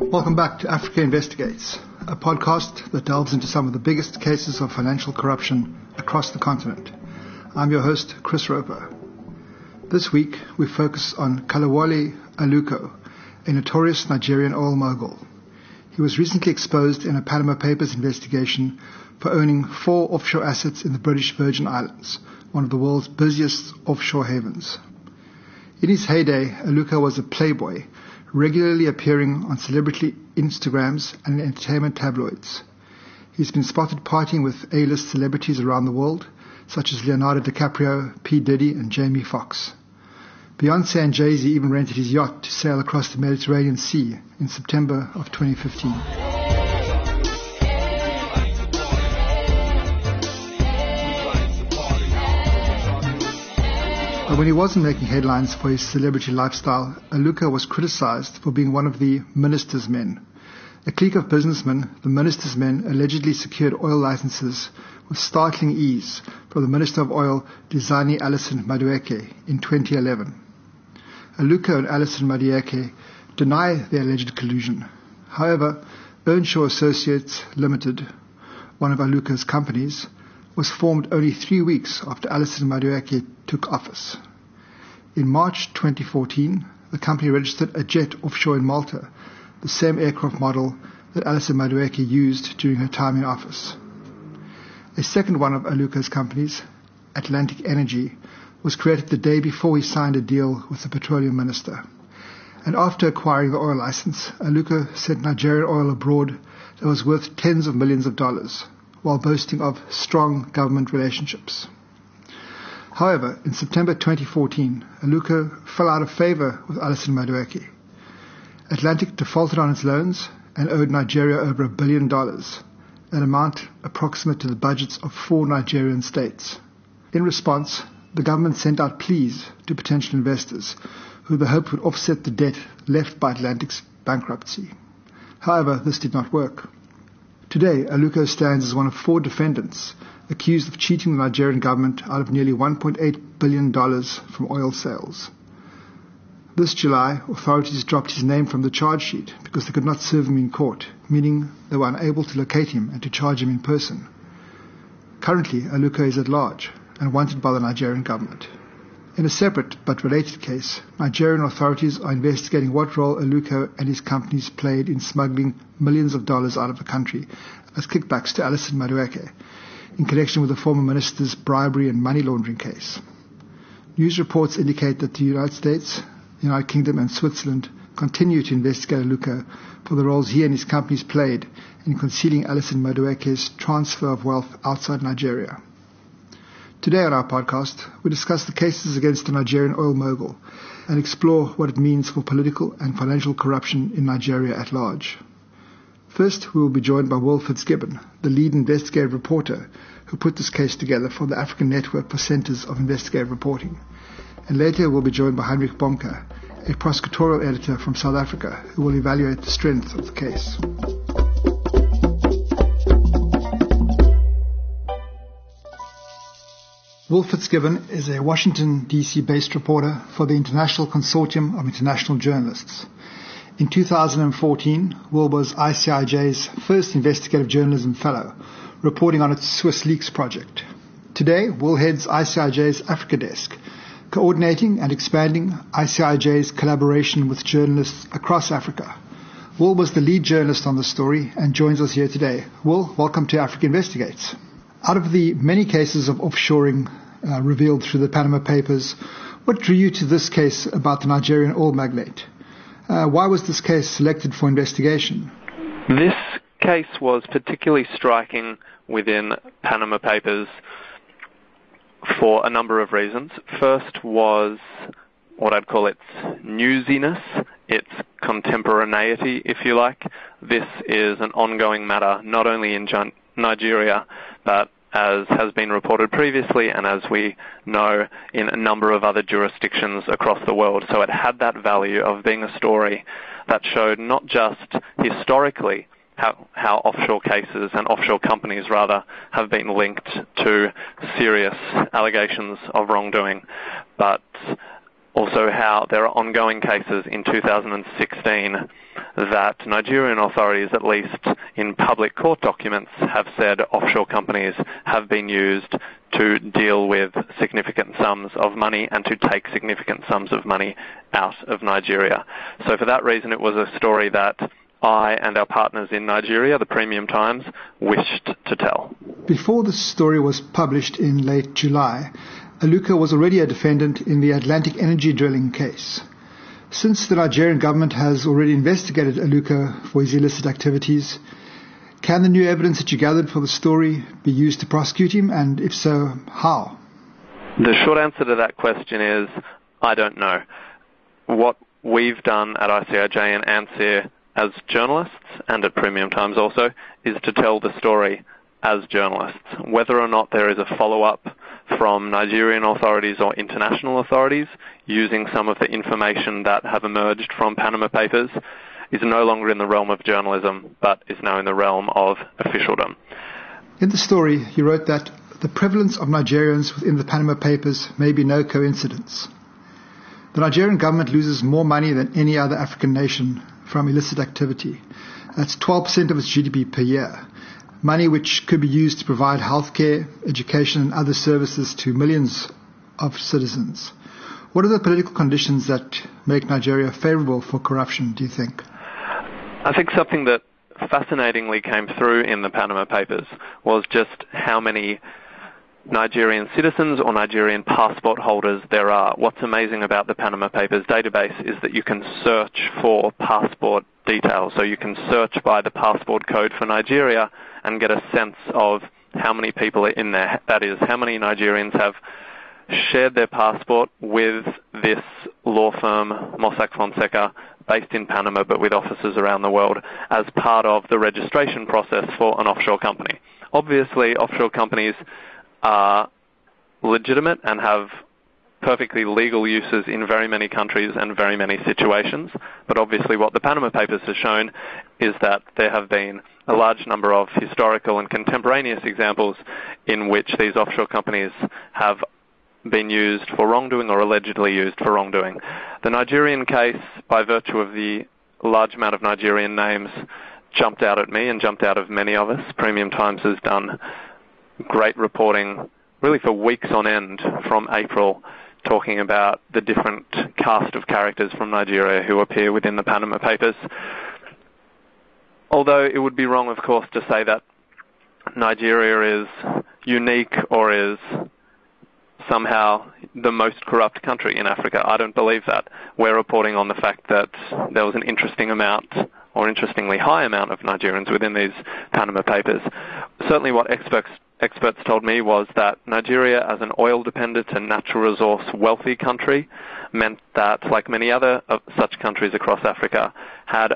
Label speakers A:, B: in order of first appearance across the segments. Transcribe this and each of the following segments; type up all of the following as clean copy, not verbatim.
A: Welcome back to Africa Investigates, a podcast that delves into some of the biggest cases of financial corruption across the continent. I'm your host, Chris Roper. This week, we focus on Kolawole Aluko, a notorious Nigerian oil mogul. He was recently exposed in a Panama Papers investigation for owning 4 offshore assets in the British Virgin Islands, one of the world's busiest offshore havens. In his heyday, Aluko was a playboy, regularly appearing on celebrity Instagrams and in entertainment tabloids. He's been spotted partying with A-list celebrities around the world, such as Leonardo DiCaprio, P. Diddy, and Jamie Foxx. Beyoncé and Jay-Z even rented his yacht to sail across the Mediterranean Sea in September of 2015. But when he wasn't making headlines for his celebrity lifestyle, Aluko was criticized for being one of the minister's men. A clique of businessmen, the minister's men, allegedly secured oil licenses with startling ease from the Minister of Oil, Dizani Alison Madueke, in 2011. Aluko and Alison Madueke deny the alleged collusion. However, Earnshaw Associates Limited, one of Aluko's companies, was formed only 3 weeks after Alison Madueke took office. In March 2014, the company registered a jet offshore in Malta, the same aircraft model that Alison Madueke used during her time in office. A second one of Aluko's companies, Atlantic Energy, was created the day before he signed a deal with the petroleum minister. And after acquiring the oil license, Aluko sent Nigerian oil abroad that was worth tens of millions of dollars, while boasting of strong government relationships. However, in September 2014, Aluko fell out of favor with Alison Madueke. Atlantic defaulted on its loans and owed Nigeria over $1 billion, an amount approximate to the budgets of 4 Nigerian states. In response, the government sent out pleas to potential investors who they hoped would offset the debt left by Atlantic's bankruptcy. However, this did not work. Today, Aluko stands as one of 4 defendants accused of cheating the Nigerian government out of nearly $1.8 billion from oil sales. This July, authorities dropped his name from the charge sheet because they could not serve him in court, meaning they were unable to locate him and to charge him in person. Currently, Aluko is at large and wanted by the Nigerian government. In a separate but related case, Nigerian authorities are investigating what role Aluko and his companies played in smuggling millions of dollars out of the country as kickbacks to Alison Madueke in connection with the former minister's bribery and money laundering case. News reports indicate that the United States, the United Kingdom and Switzerland continue to investigate Aluko for the roles he and his companies played in concealing Alison Madueke's transfer of wealth outside Nigeria. Today on our podcast, we discuss the cases against the Nigerian oil mogul and explore what it means for political and financial corruption in Nigeria at large. First, we will be joined by Will Fitzgibbon, the lead investigative reporter who put this case together for the African Network for Centers of Investigative Reporting. And later we'll be joined by Heinrich Bonke, a prosecutorial editor from South Africa, who will evaluate the strength of the case. Will Fitzgibbon is a Washington, D.C. based reporter for the International Consortium of International Journalists. In 2014, Will was ICIJ's first investigative journalism fellow, reporting on its Swiss Leaks project. Today, Will heads ICIJ's Africa desk, coordinating and expanding ICIJ's collaboration with journalists across Africa. Will was the lead journalist on the story and joins us here today. Will, welcome to Africa Investigates. Out of the many cases of offshoring revealed through the Panama Papers, what drew you to this case about the Nigerian oil magnate? Why was this case selected for investigation?
B: This case was particularly striking within Panama Papers for a number of reasons. First was what I'd call its newsiness, its contemporaneity, if you like. This is an ongoing matter, not only in Nigeria, but as has been reported previously and as we know in a number of other jurisdictions across the world. So it had that value of being a story that showed not just historically how offshore cases and offshore companies rather have been linked to serious allegations of wrongdoing, but also how there are ongoing cases in 2016 that Nigerian authorities, at least in public court documents, have said offshore companies have been used to deal with significant sums of money and to take significant sums of money out of Nigeria. So for that reason, it was a story that I and our partners in Nigeria, the Premium Times, wished to tell.
A: Before the story was published in late July, Aluka was already a defendant in the Atlantic Energy drilling case. Since the Nigerian government has already investigated Aluka for his illicit activities, can the new evidence that you gathered for the story be used to prosecute him, and if so, how?
B: The short answer to that question is, I don't know. What we've done at ICIJ and ANSEER as journalists, and at Premium Times also, is to tell the story as journalists. Whether or not there is a follow-up from Nigerian authorities or international authorities using some of the information that have emerged from Panama Papers is no longer in the realm of journalism, but is now in the realm of officialdom.
A: In the story, you wrote that the prevalence of Nigerians within the Panama Papers may be no coincidence. The Nigerian government loses more money than any other African nation from illicit activity. That's 12% of its GDP per year, money which could be used to provide healthcare, education and other services to millions of citizens. What are the political conditions that make Nigeria favorable for corruption, do you think?
B: I think something that fascinatingly came through in the Panama Papers was just how many Nigerian citizens or Nigerian passport holders there are. What's amazing about the Panama Papers database is that you can search for passport details. So you can search by the passport code for Nigeria and get a sense of how many people are in there. That is, how many Nigerians have shared their passport with this law firm, Mossack Fonseca, based in Panama but with offices around the world, as part of the registration process for an offshore company. Obviously, offshore companies are legitimate and have perfectly legal uses in very many countries and very many situations. But obviously what the Panama Papers have shown is that there have been a large number of historical and contemporaneous examples in which these offshore companies have been used for wrongdoing or allegedly used for wrongdoing. The Nigerian case, by virtue of the large amount of Nigerian names, jumped out at me and jumped out of many of us. Premium Times has done great reporting really for weeks on end from April, talking about the different cast of characters from Nigeria who appear within the Panama Papers. Although it would be wrong, of course, to say that Nigeria is unique or is somehow the most corrupt country in Africa. I don't believe that. We're reporting on the fact that there was an interesting amount, or interestingly high amount, of Nigerians within these Panama Papers. Certainly what experts told me was that Nigeria, as an oil-dependent and natural resource wealthy country, meant that, like many other of such countries across Africa, had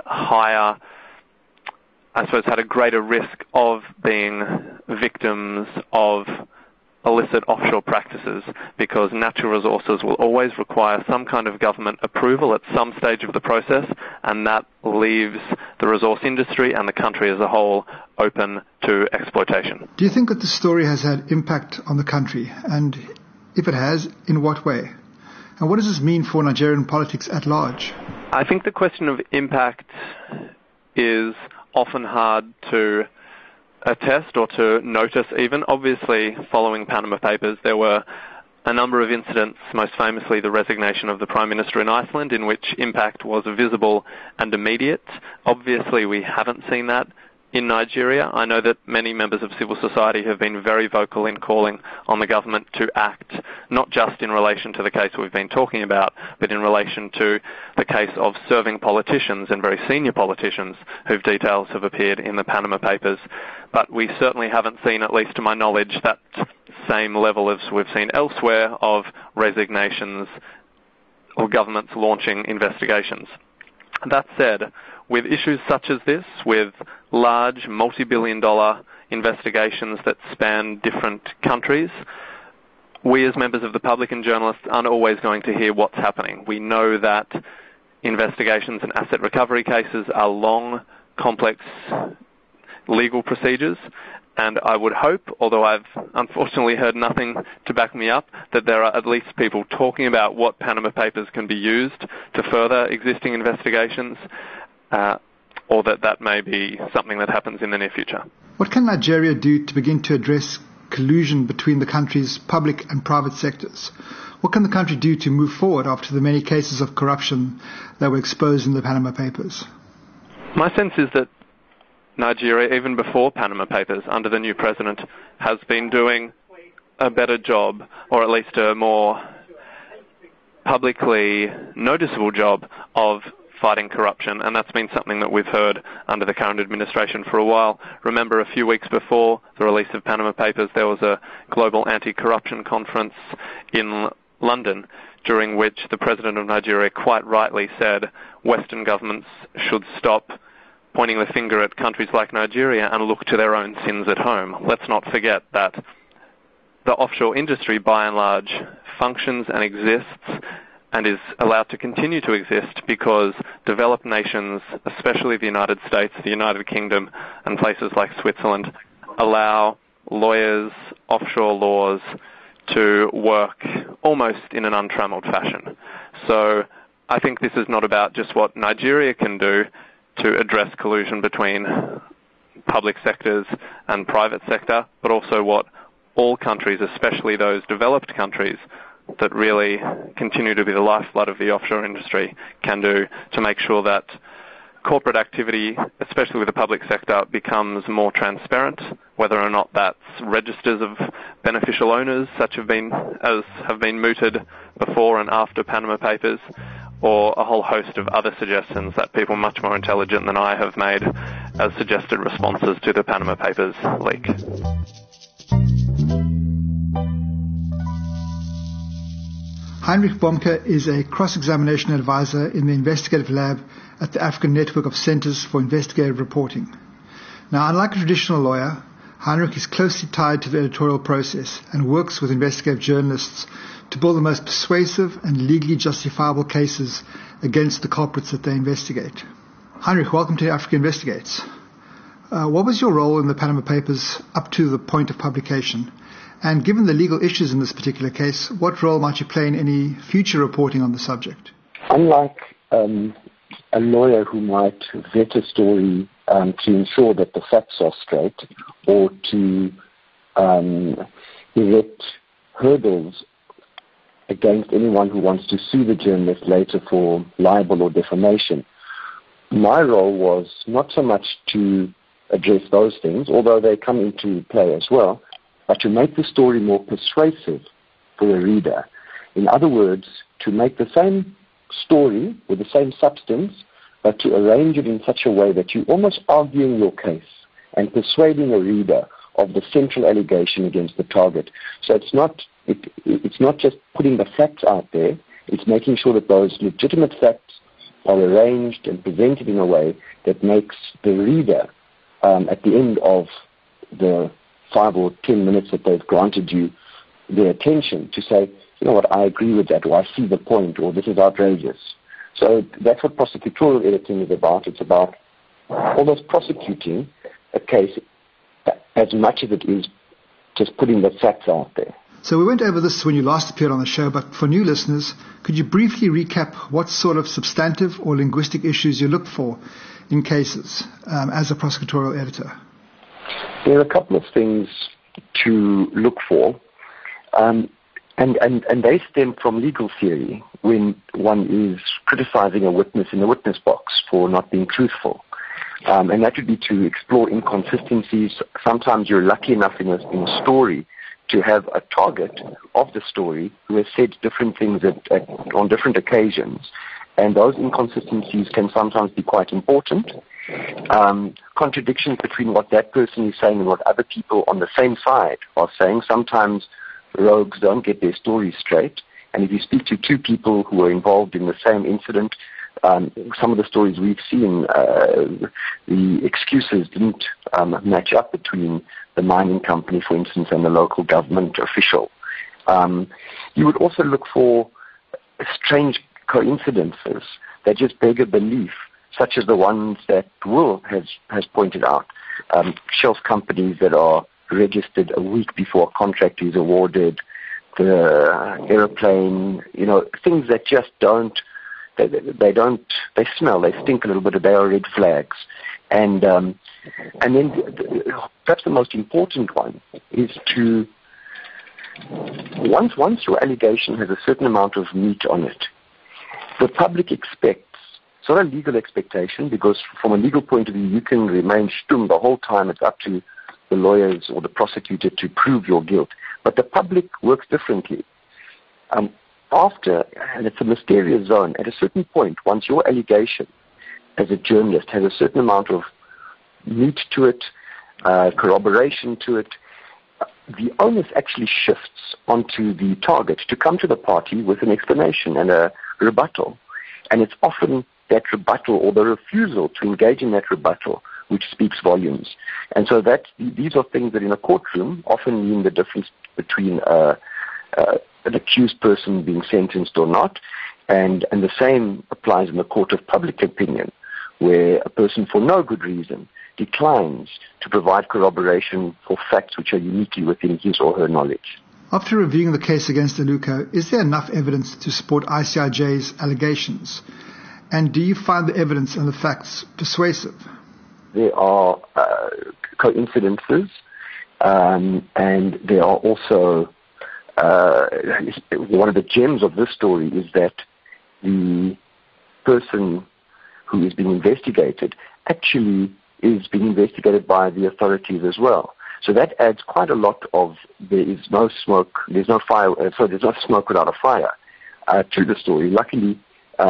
B: a greater risk of being victims of illicit offshore practices, because natural resources will always require some kind of government approval at some stage of the process, and that leaves the resource industry and the country as a whole open to exploitation.
A: Do you think that the story has had impact on the country? And if it has, in what way? And what does this mean for Nigerian politics at large?
B: I think the question of impact is often hard to attest or to notice even. Obviously, following Panama Papers, there were a number of incidents, most famously the resignation of the Prime Minister in Iceland, in which impact was visible and immediate. Obviously, we haven't seen that in Nigeria. I know that many members of civil society have been very vocal in calling on the government to act, not just in relation to the case we've been talking about, but in relation to the case of serving politicians and very senior politicians whose details have appeared in the Panama Papers. But we certainly haven't seen, at least to my knowledge, that same level as we've seen elsewhere of resignations or governments launching investigations. That said, with issues such as this, with large multi-billion-dollar investigations that span different countries, we as members of the public and journalists aren't always going to hear what's happening. We know that investigations and asset recovery cases are long, complex legal procedures, And I would hope, although I've unfortunately heard nothing to back me up, that there are at least people talking about what Panama Papers can be used to further existing investigations, or that may be something that happens in the near future.
A: What can Nigeria do to begin to address collusion between the country's public and private sectors? What can the country do to move forward after the many cases of corruption that were exposed in the Panama Papers?
B: My sense is that Nigeria, even before Panama Papers, under the new president, has been doing a better job, or at least a more publicly noticeable job, of fighting corruption, and that's been something that we've heard under the current administration for a while. Remember, a few weeks before the release of Panama Papers, there was a global anti-corruption conference in London, during which the president of Nigeria quite rightly said Western governments should stop pointing the finger at countries like Nigeria and look to their own sins at home. Let's not forget that the offshore industry, by and large, functions and exists and is allowed to continue to exist because developed nations, especially the United States, the United Kingdom, and places like Switzerland, allow lawyers, offshore laws, to work almost in an untrammeled fashion. So I think this is not about just what Nigeria can do to address collusion between public sectors and private sector, but also what all countries, especially those developed countries that really continue to be the lifeblood of the offshore industry, can do to make sure that corporate activity, especially with the public sector, becomes more transparent, whether or not that's registers of beneficial owners, such as have been mooted before and after Panama Papers, or a whole host of other suggestions that people much more intelligent than I have made as suggested responses to the Panama Papers leak.
A: Heinrich Bomke is a cross-examination advisor in the investigative lab at the African Network of Centers for Investigative Reporting. Now, unlike a traditional lawyer, Heinrich is closely tied to the editorial process and works with investigative journalists to build the most persuasive and legally justifiable cases against the culprits that they investigate. Heinrich, welcome to Africa Investigates. What was your role in the Panama Papers up to the point of publication? And given the legal issues in this particular case, what role might you play in any future reporting on the subject?
C: Unlike a lawyer who might vet a story to ensure that the facts are straight, or to erect hurdles against anyone who wants to sue the journalist later for libel or defamation, my role was not so much to address those things, although they come into play as well, but to make the story more persuasive for the reader. In other words, to make the same story with the same substance, but to arrange it in such a way that you're almost arguing your case and persuading a reader of the central allegation against the target. So it's not just putting the facts out there, it's making sure that those legitimate facts are arranged and presented in a way that makes the reader, at the end of the 5 or 10 minutes that they've granted you their attention, to say, you know what, I agree with that, or I see the point, or this is outrageous. So that's what prosecutorial editing is about. It's about almost prosecuting a case as much as it is just putting the facts out there.
A: So we went over this when you last appeared on the show, but for new listeners, could you briefly recap what sort of substantive or linguistic issues you look for in cases as a prosecutorial editor?
C: There are a couple of things to look for, and they stem from legal theory when one is criticizing a witness in the witness box for not being truthful. And that would be to explore inconsistencies. Sometimes you're lucky enough in a story to have a target of the story who has said different things on different occasions. And those inconsistencies can sometimes be quite important. Contradictions between what that person is saying and what other people on the same side are saying. Sometimes rogues don't get their stories straight. And if you speak to two people who are involved in the same incident, some of the stories we've seen, the excuses didn't match up between the mining company, for instance, and the local government official. You would also look for strange coincidences that just beg a belief, such as the ones that Will has pointed out. shelf companies that are registered a week before a contract is awarded, the aeroplane, things that just they smell, they stink a little bit, they are red flags. And then perhaps the most important one is to, once your allegation has a certain amount of meat on it, the public expects, it's not a legal expectation, because from a legal point of view, you can remain stum the whole time. It's up to the lawyers or the prosecutor to prove your guilt. But the public works differently. And it's a mysterious zone, at a certain point, once your allegation as a journalist has a certain amount of meat to it, corroboration to it, the onus actually shifts onto the target to come to the party with an explanation and a rebuttal. And it's often that rebuttal or the refusal to engage in that rebuttal which speaks volumes. And so these are things that in a courtroom often mean the difference between an accused person being sentenced or not, and the same applies in the court of public opinion, where a person for no good reason declines to provide corroboration for facts which are uniquely within his or her knowledge.
A: After reviewing the case against Aluko, is there enough evidence to support ICIJ's allegations? And do you find the evidence and the facts persuasive?
C: There are coincidences, and there are also one of the gems of this story is that the person who is being investigated actually is being investigated by the authorities as well. So that adds quite a lot of there's no smoke without a fire to the story. Luckily,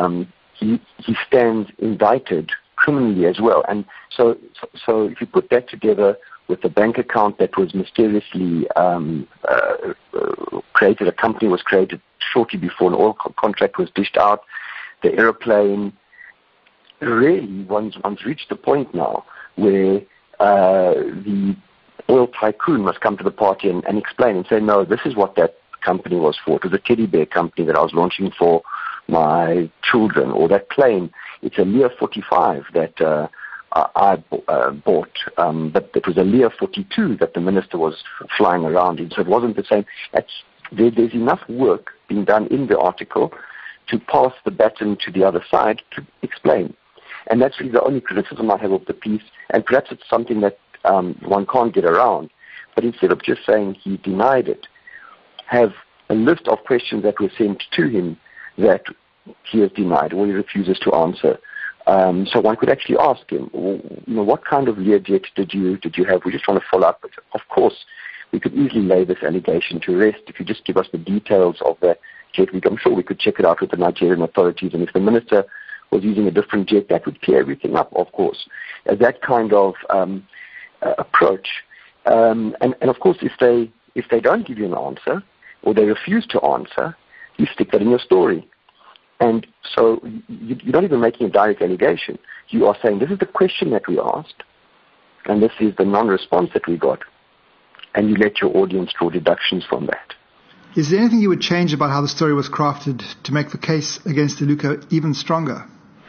C: he stands indicted criminally as well. And so if you put that together with the bank account that was mysteriously created, a company was created shortly before an oil contract was dished out, the aeroplane, really one's reached the point now where the oil tycoon must come to the party and explain and say, no, this is what that company was for. It was a teddy bear company that I was launching for my children, or that plane, it's a Lear 45 that I bought, but it was a Lear 42 that the minister was flying around in, so it wasn't the same. There's enough work being done in the article to pass the baton to the other side to explain. And that's really the only criticism I have of the piece, and perhaps it's something that one can't get around. But instead of just saying he denied it, have a list of questions that were sent to him that he has denied or he refuses to answer. So one could actually ask him, what kind of Learjet did you have? We're just trying to follow up. But of course, we could easily lay this allegation to rest if you just give us the details of that jet. I'm sure we could check it out with the Nigerian authorities. And if the minister was using a different jet, that would clear everything up, of course. That kind of approach. And of course, if they don't give you an answer or they refuse to answer, you stick that in your story. And so you're not even making a direct allegation. You are saying, this is the question that we asked, and this is the non-response that we got. And you let your audience draw deductions from that.
A: Is there anything you would change about how the story was crafted to make the case against Aluko even stronger?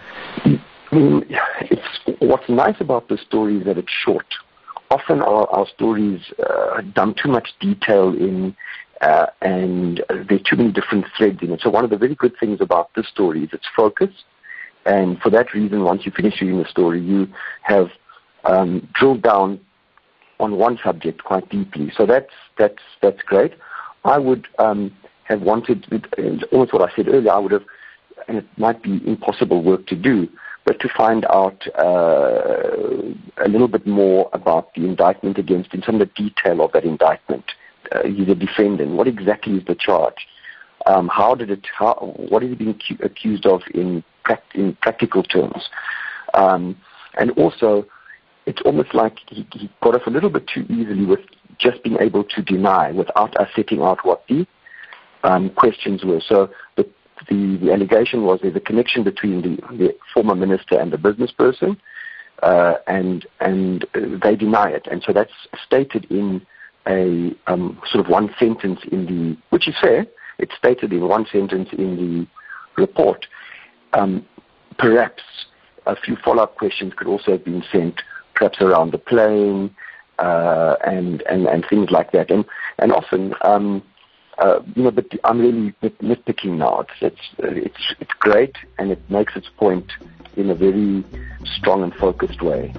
C: What's nice about the story is that it's short. Often our stories dump too much detail in, and there are too many different threads in it. So one of the very good things about this story is its focus. And for that reason, once you finish reading the story, you have drilled down on one subject quite deeply. So that's great. I would have wanted, almost what I said earlier, I would have, and it might be impossible work to do, but to find out a little bit more about the indictment against him, some of the detail of that indictment. He's a defendant. What exactly is the charge? What is he being accused of in practical terms? And also, it's almost like he got off a little bit too easily with just being able to deny without us setting out what the questions were. So the allegation was there's a connection between the former minister and the business person, and they deny it. And so that's stated in a sort of one sentence which is fair. It's stated in one sentence in the report. Perhaps a few follow-up questions could also have been sent. perhaps around the plane, and things like that. And often, but I'm really nitpicking now. It's great, and it makes its point in a very strong and focused way.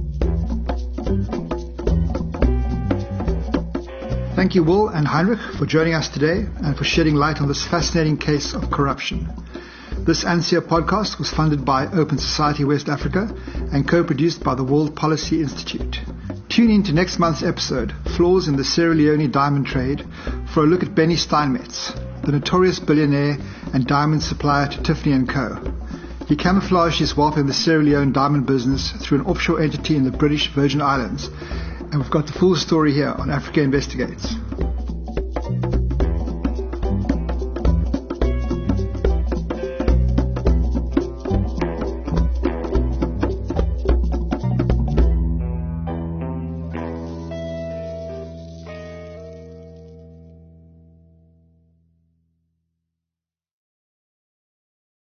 A: Thank you, Will and Heinrich, for joining us today and for shedding light on this fascinating case of corruption. This ANSIA podcast was funded by Open Society West Africa and co-produced by the World Policy Institute. Tune in to next month's episode, Flaws in the Sierra Leone Diamond Trade, for a look at Benny Steinmetz, the notorious billionaire and diamond supplier to Tiffany & Co. He camouflaged his wealth in the Sierra Leone diamond business through an offshore entity in the British Virgin Islands. And we've got the full story here on Africa Investigates.